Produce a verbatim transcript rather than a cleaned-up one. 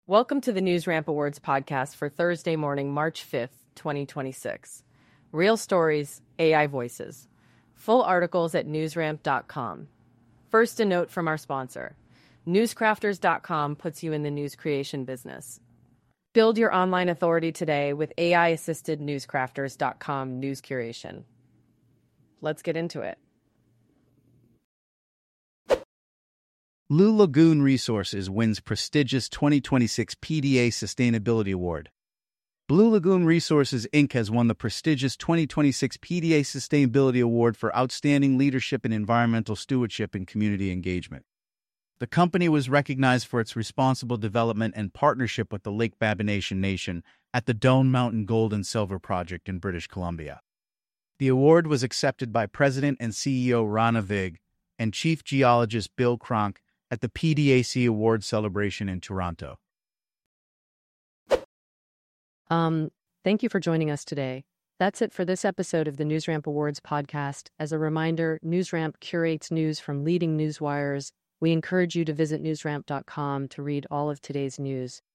Welcome to the NewsRamp Awards podcast for Thursday morning, March fifth, twenty twenty-six. Real stories, A I voices. Full articles at newsramp dot com. First, a note from our sponsor. newscrafters dot com puts you in the news creation business. Build your online authority today with A I-assisted newscrafters dot com news curation. Let's get into it. Blue Lagoon Resources wins prestigious twenty twenty-six P D A Sustainability Award. Blue Lagoon Resources, Incorporated has won the prestigious twenty twenty-six P D A Sustainability Award for outstanding leadership in environmental stewardship and community engagement. The company was recognized for its responsible development and partnership with the Lake Babanation Nation at the Doan Mountain Gold and Silver Project in British Columbia. The award was accepted by President and C E O Rana Vig and Chief Geologist Bill Cronk at the P D A C Award celebration in Toronto. Um, thank you for joining us today. That's it for this episode of the NewsRamp Awards podcast. As a reminder, NewsRamp curates news from leading news wires. We encourage you to visit newsramp dot com to read all of today's news.